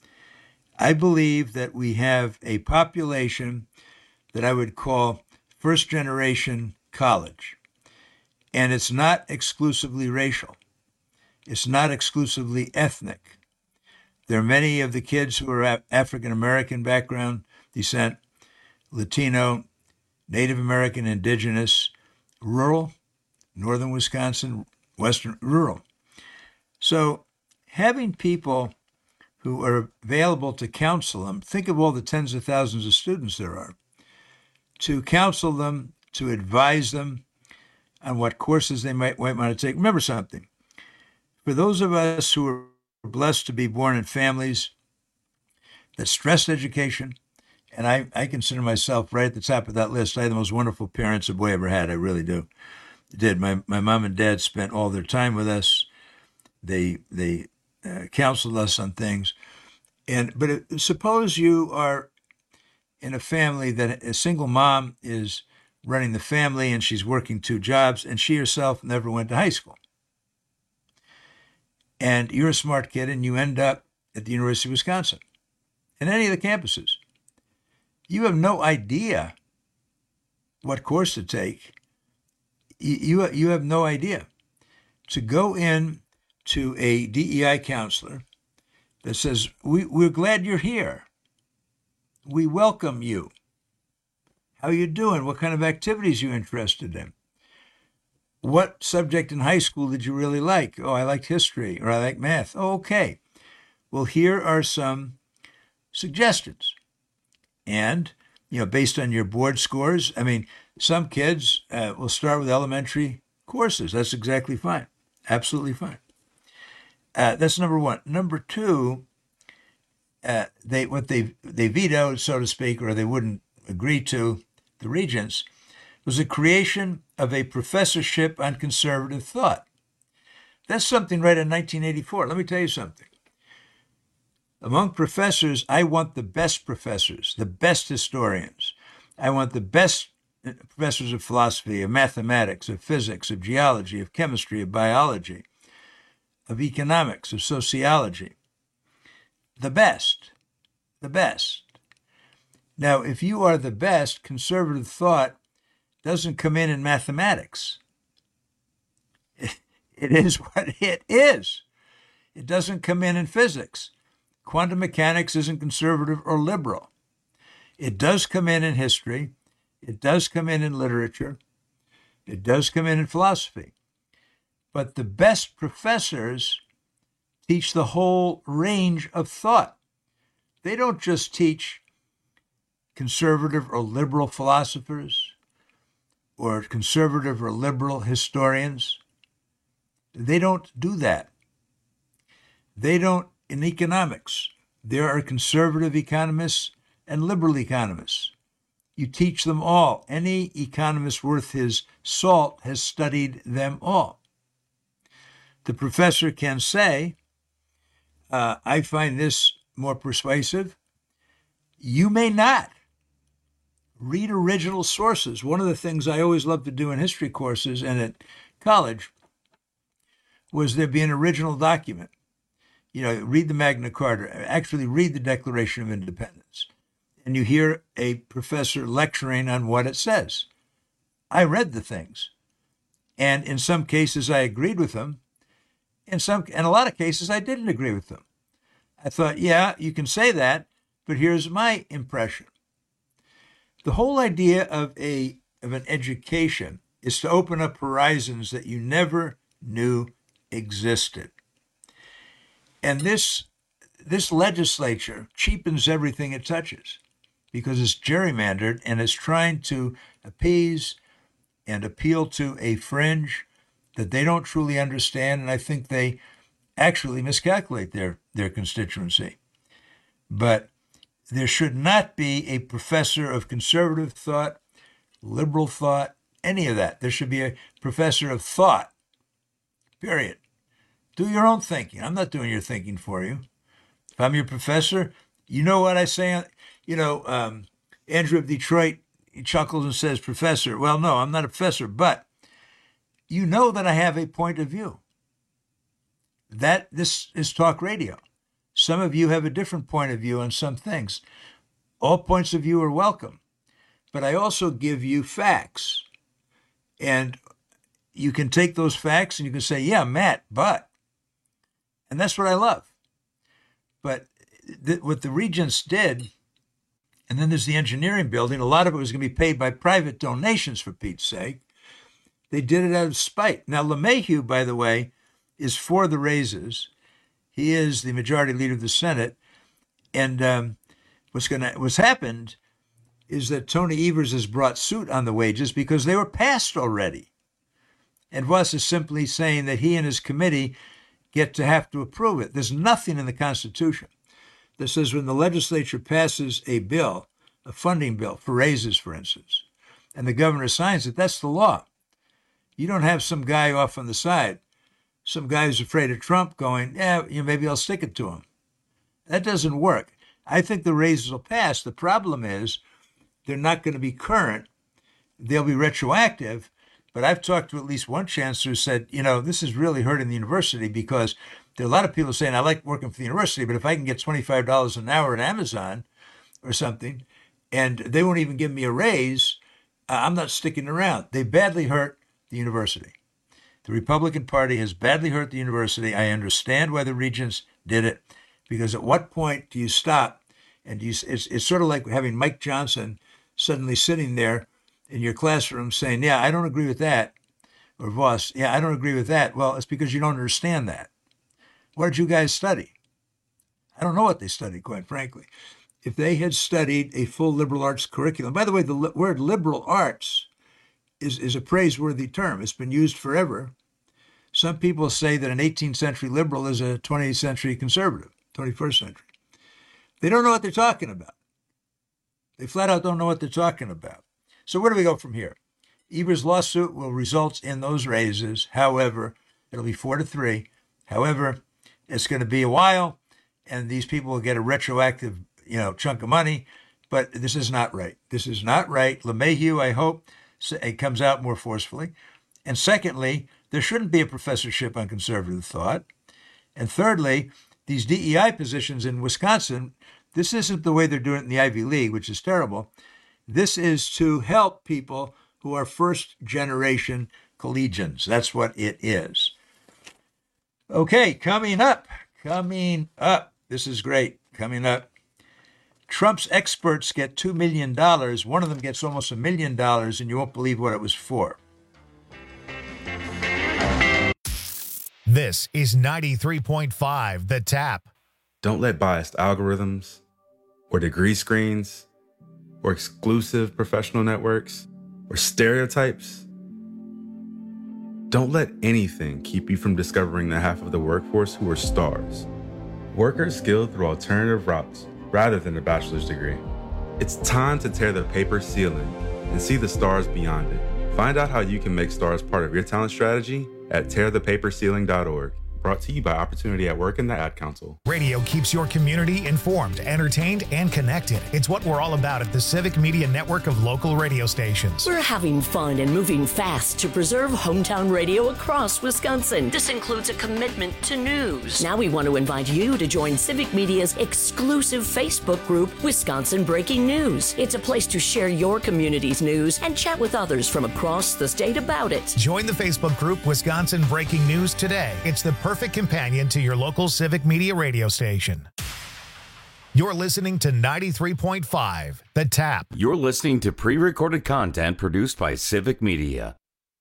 I believe that we have a population that I would call first-generation college. And it's not exclusively racial. It's not exclusively ethnic. There are many of the kids who are African-American background, descent, Latino, Native American, indigenous, rural, northern Wisconsin, western, rural. So having people who are available to counsel them, think of all the tens of thousands of students there are, to counsel them, to advise them on what courses they might want to take. Remember something. For those of us who are blessed to be born in families that stressed education, and I consider myself right at the top of that list. I had the most wonderful parents a boy ever had. I really do. I did. My mom and dad spent all their time with us. They counseled us on things. But suppose you are in a family that a single mom is running the family and she's working 2 jobs, and she herself never went to high school. And you're a smart kid and you end up at the University of Wisconsin, in any of the campuses. You have no idea what course to take. You have no idea. To go in to a DEI counselor that says, we're glad you're here. We welcome you. How you doing? What kind of activities you interested in? What subject in high school did you really like? Oh, I liked history, or I like math. Oh, okay. Well, here are some suggestions. And, based on your board scores, some kids will start with elementary courses. That's exactly fine. Absolutely fine. That's number one. Number two, they vetoed, so to speak, or they wouldn't agree to, the regents, was the creation of a professorship on conservative thought. That's something right in 1984. Let me tell you something. Among professors, I want the best professors, the best historians. I want the best professors of philosophy, of mathematics, of physics, of geology, of chemistry, of biology. of economics, of sociology. The best. The best. Now, if you are the best, conservative thought doesn't come in mathematics. It is what it is. It doesn't come in physics. Quantum mechanics isn't conservative or liberal. It does come in history. It does come in literature. It does come in philosophy. But the best professors teach the whole range of thought. They don't just teach conservative or liberal philosophers or conservative or liberal historians. They don't do that. They don't, in economics, there are conservative economists and liberal economists. You teach them all. Any economist worth his salt has studied them all. The professor can say, I find this more persuasive. You may not. Read original sources. One of the things I always loved to do in history courses and at college was there be an original document. You know, read the Magna Carta, actually read the Declaration of Independence, and you hear a professor lecturing on what it says. I read the things, and in some cases I agreed with them. In a lot of cases I didn't agree with them. I thought, yeah, you can say that, but here's my impression. The whole idea of an education is to open up horizons that you never knew existed. And this legislature cheapens everything it touches because it's gerrymandered and it's trying to appease and appeal to a fringe that they don't truly understand, and I think they actually miscalculate their constituency. But there should not be a professor of conservative thought, liberal thought, any of that. There should be a professor of thought, period. Do your own thinking. I'm not doing your thinking for you. If I'm your professor, you know what I say? Andrew of Detroit, he chuckles and says, Professor. Well, no, I'm not a professor, but you know that I have a point of view. This is talk radio. Some of you have a different point of view on some things. All points of view are welcome. But I also give you facts. And you can take those facts and you can say, yeah, Matt, but. And that's what I love. But what the regents did, and then there's the engineering building, a lot of it was going to be paid by private donations, for Pete's sake. They did it out of spite. Now, LeMahieu, by the way, is for the raises. He is the majority leader of the Senate. And what's happened is that Tony Evers has brought suit on the wages because they were passed already. And Voss is simply saying that he and his committee get to have to approve it. There's nothing in the Constitution that says when the legislature passes a bill, a funding bill for raises, for instance, and the governor signs it, that's the law. You don't have some guy off on the side, some guy who's afraid of Trump going, maybe I'll stick it to him. That doesn't work. I think the raises will pass. The problem is they're not going to be current. They'll be retroactive. But I've talked to at least one chancellor who said, this is really hurting the university because there are a lot of people saying, I like working for the university, but if I can get $25 an hour at Amazon or something, and they won't even give me a raise, I'm not sticking around. They badly hurt the university. The Republican Party has badly hurt the university. I understand why the regents did it, because at what point do you stop? And it's sort of like having Mike Johnson suddenly sitting there in your classroom saying, yeah, I don't agree with that. Or Voss, yeah, I don't agree with that. Well, it's because you don't understand that. What did you guys study? I don't know what they studied, quite frankly. If they had studied a full liberal arts curriculum, by the way, the word liberal arts is a praiseworthy term. It's been used forever. Some people say that an 18th century liberal is a 20th century conservative, 21st century. They don't know what they're talking about. They flat out don't know what they're talking about. So where do we go from here? Evers' lawsuit will result in those raises. However, it'll be 4-3. However, it's going to be a while, and these people will get a retroactive, chunk of money. But this is not right. This is not right. LeMahieu, I hope, it comes out more forcefully. And secondly, there shouldn't be a professorship on conservative thought. And thirdly, these DEI positions in Wisconsin, this isn't the way they're doing it in the Ivy League, which is terrible. This is to help people who are first-generation collegians. That's what it is. Okay, coming up. This is great. Coming up. Trump's experts get $2 million. One of them gets almost $1 million, and you won't believe what it was for. This is 93.5 The Tap. Don't let biased algorithms or degree screens or exclusive professional networks or stereotypes. Don't let anything keep you from discovering the half of the workforce who are stars. Workers skilled through alternative routes rather than a bachelor's degree. It's time to tear the paper ceiling and see the stars beyond it. Find out how you can make stars part of your talent strategy at tearthepaperceiling.org. Brought to you by Opportunity at Work and the Ad Council. Radio keeps your community informed, entertained, and connected. It's what we're all about at the Civic Media Network of local radio stations. We're having fun and moving fast to preserve hometown radio across Wisconsin. This includes a commitment to news. Now we want to invite you to join Civic Media's exclusive Facebook group, Wisconsin Breaking News. It's a place to share your community's news and chat with others from across the state about it. Join the Facebook group, Wisconsin Breaking News, today. It's the perfect companion to your local Civic Media radio station. You're listening to 93.5 The Tap. You're listening to pre-recorded content produced by Civic Media.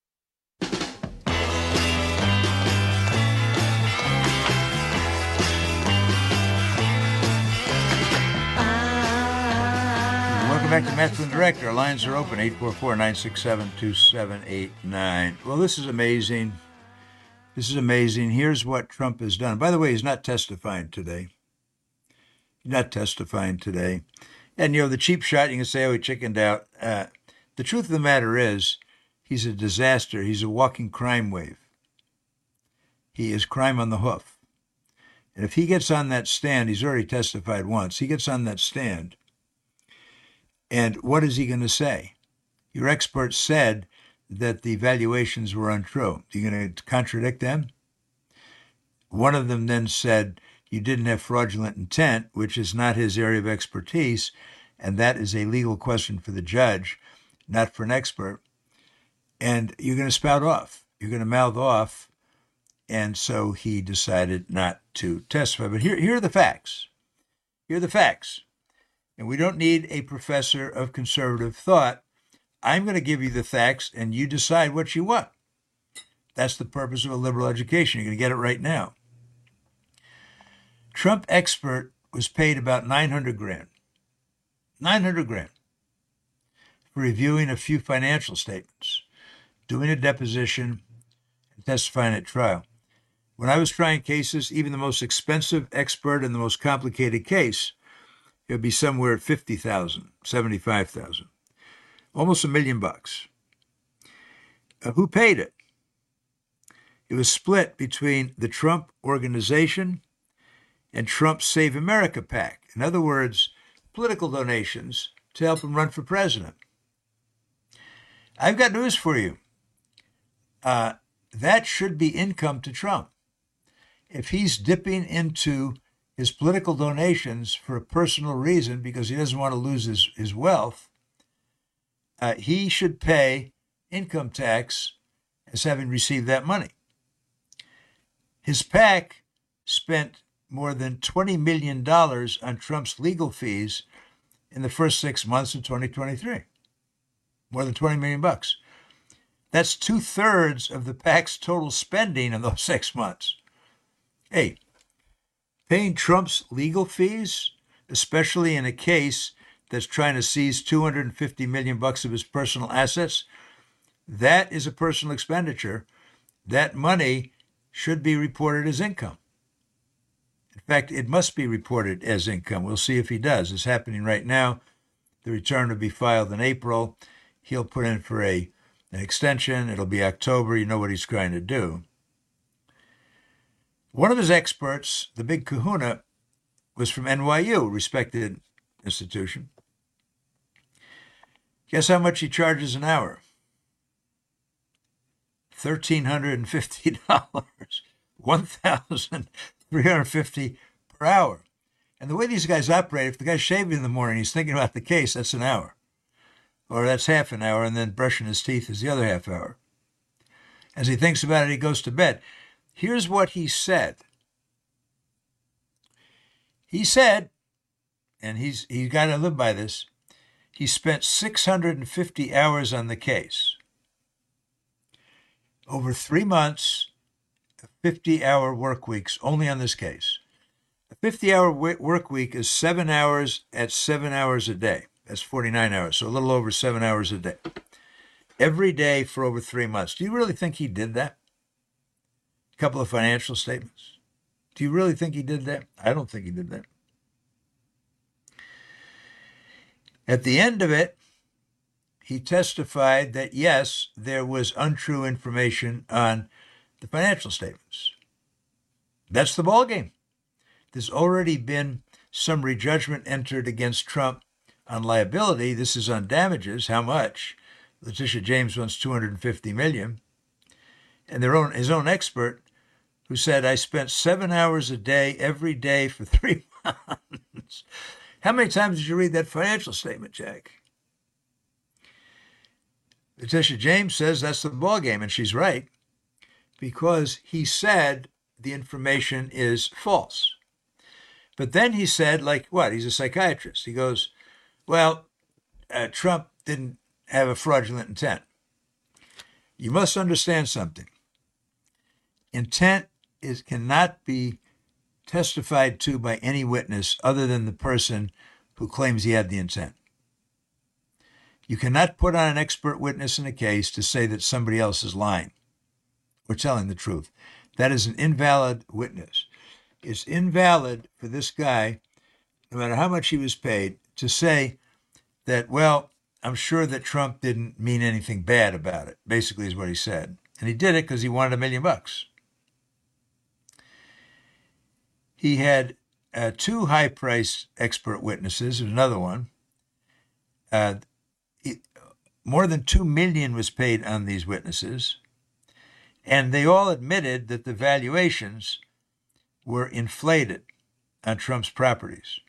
Welcome back to Matthew and Direct. Our lines are open, 844-967-2789. Well, this is amazing. This is amazing. Here's what Trump has done. By the way, he's not testifying today. He's not testifying today. And, you know, the cheap shot, you can say, oh, he chickened out. The truth of the matter is, he's a disaster. He's a walking crime wave. He is crime on the hoof. And if he gets on that stand, he's already testified once. He gets on that stand. And what is he going to say? Your experts said that the valuations were untrue. You're going to contradict them? One of them then said you didn't have fraudulent intent, which is not his area of expertise, and that is a legal question for the judge, not for an expert. And you're going to spout off. You're going to mouth off. And so he decided not to testify. But here are the facts. Here are the facts. And we don't need a professor of conservative thought. I'm going to give you the facts, and you decide what you want. That's the purpose of a liberal education. You're going to get it right now. Trump expert was paid about $900,000. $900,000 for reviewing a few financial statements, doing a deposition, and testifying at trial. When I was trying cases, even the most expensive expert in the most complicated case, it would be somewhere at $50,000, $75,000. Almost $1 million. Who paid it? It was split between the Trump Organization and Trump's Save America PAC. In other words, political donations to help him run for president. I've got news for you. That should be income to Trump. If he's dipping into his political donations for a personal reason because he doesn't want to lose his wealth, he should pay income tax as having received that money. His PAC spent more than $20 million on Trump's legal fees in the first 6 months of 2023. More than $20 million. That's 2/3 of the PAC's total spending in those 6 months. Hey, paying Trump's legal fees, especially in a case that's trying to seize $250 million of his personal assets, that is a personal expenditure. That money should be reported as income. In fact, it must be reported as income. We'll see if he does. It's happening right now. The return will be filed in April. He'll put in for an extension. It'll be October. You know what he's trying to do. One of his experts, the big kahuna, was from NYU, respected institution. Guess how much he charges an hour? $1,350. 350 per hour. And the way these guys operate, if the guy's shaving in the morning, he's thinking about the case, that's an hour. Or that's half an hour, and then brushing his teeth is the other half hour. As he thinks about it, he goes to bed. Here's what he said. He said, and he's got to live by this, he spent 650 hours on the case. Over 3 months, 50-hour work weeks only on this case. A 50-hour work week is 7 hours at 7 hours a day. That's 49 hours, so a little over 7 hours a day. Every day for over 3 months. Do you really think he did that? A couple of financial statements. Do you really think he did that? I don't think he did that. At the end of it, he testified that, yes, there was untrue information on the financial statements. That's the ballgame. There's already been summary judgment entered against Trump on liability. This is on damages. How much? Letitia James wants $250 million. And his own expert, who said, I spent 7 hours a day every day for 3 months. How many times did you read that financial statement, Jack? Letitia James says that's the ballgame, and she's right, because he said the information is false. But then he said, like what? He's a psychiatrist. He goes, well, Trump didn't have a fraudulent intent. You must understand something. Intent cannot be testified to by any witness other than the person who claims he had the intent. You cannot put on an expert witness in a case to say that somebody else is lying or telling the truth. That is an invalid witness. It's invalid for this guy, no matter how much he was paid, to say that, well, I'm sure that Trump didn't mean anything bad about it, basically is what he said. And he did it because he wanted $1 million. He had 2 high-priced expert witnesses. There's another one. More than $2 million was paid on these witnesses, and they all admitted that the valuations were inflated on Trump's properties,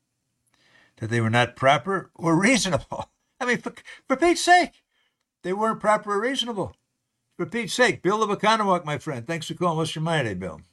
that they were not proper or reasonable. I mean, for Pete's sake, they weren't proper or reasonable. For Pete's sake, Bill of Oconomowoc, my friend. Thanks for calling. What's your mind today, Bill?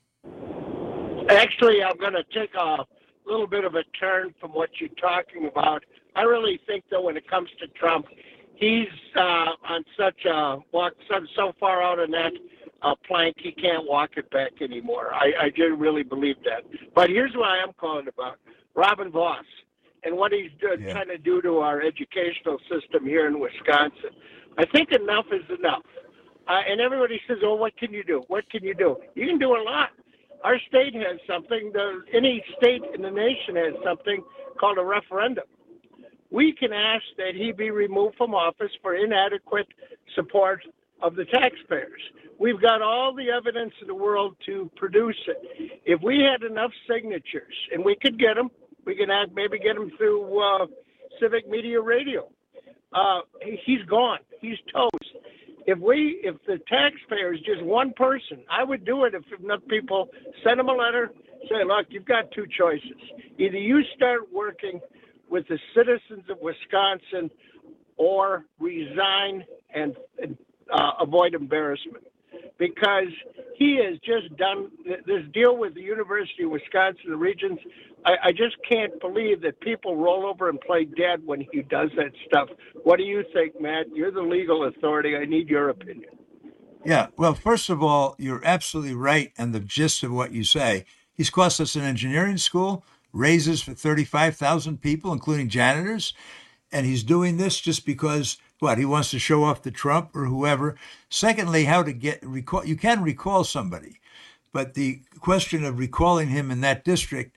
Actually, I'm going to take a little bit of a turn from what you're talking about. I really think that when it comes to Trump, he's on such a walk so far out on that plank, he can't walk it back anymore. I do really believe that. But here's what I am calling about: Robin Vos and what he's trying to do to our educational system here in Wisconsin. I think enough is enough. And everybody says, "Oh, what can you do? What can you do?" You can do a lot. Our state has something. Any state in the nation has something called a referendum. We can ask that he be removed from office for inadequate support of the taxpayers. We've got all the evidence in the world to produce it. If we had enough signatures, and we could get them, we can maybe get them through Civic Media Radio. He's gone. He's toast. If the taxpayers, just one person, I would do it if enough people send him a letter, say, look, you've got 2 choices. Either you start working with the citizens of Wisconsin or resign and avoid embarrassment. Because he has just done this deal with the University of Wisconsin, the Regents. I just can't believe that people roll over and play dead when he does that stuff. What do you think, Matt? You're the legal authority. I need your opinion. Yeah, well, first of all, you're absolutely right in the gist of what you say. He's cost us an engineering school, raises for 35,000 people, including janitors, and he's doing this just because, what, he wants to show off to Trump or whoever. Secondly, how to recall. You can recall somebody, but the question of recalling him in that district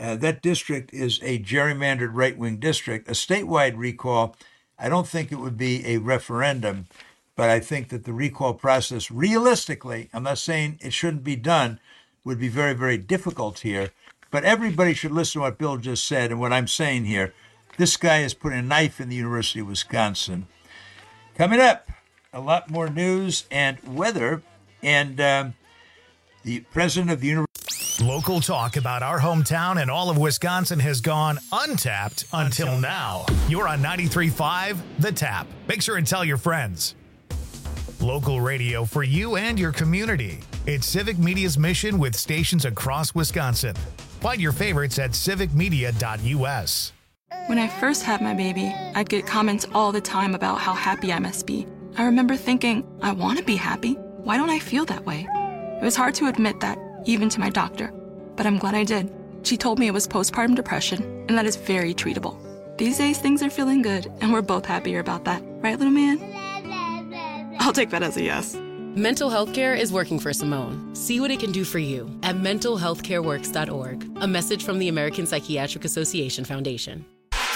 is a gerrymandered right-wing district. A statewide recall, I don't think it would be a referendum, but I think that the recall process, realistically, I'm not saying it shouldn't be done, would be very, very difficult here. But everybody should listen to what Bill just said and what I'm saying here. This guy is putting a knife in the University of Wisconsin. Coming up, a lot more news and weather. And the president of the university. Local talk about our hometown and all of Wisconsin has gone untapped until now. You're on 93.5 The Tap. Make sure and tell your friends. Local radio for you and your community. It's Civic Media's mission with stations across Wisconsin. Find your favorites at civicmedia.us. When I first had my baby, I'd get comments all the time about how happy I must be. I remember thinking, I want to be happy. Why don't I feel that way? It was hard to admit that, even to my doctor. But I'm glad I did. She told me it was postpartum depression, and that is very treatable. These days, things are feeling good, and we're both happier about that. Right, little man? I'll take that as a yes. Mental health care is working for Simone. See what it can do for you at mentalhealthcareworks.org. A message from the American Psychiatric Association Foundation.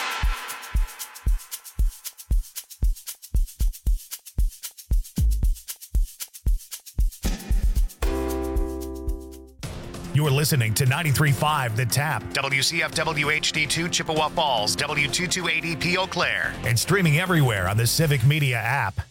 You're listening to 93.5 The Tap, WCFW HD2 Chippewa Falls, W228EP Eau Claire, and streaming everywhere on the Civic Media app.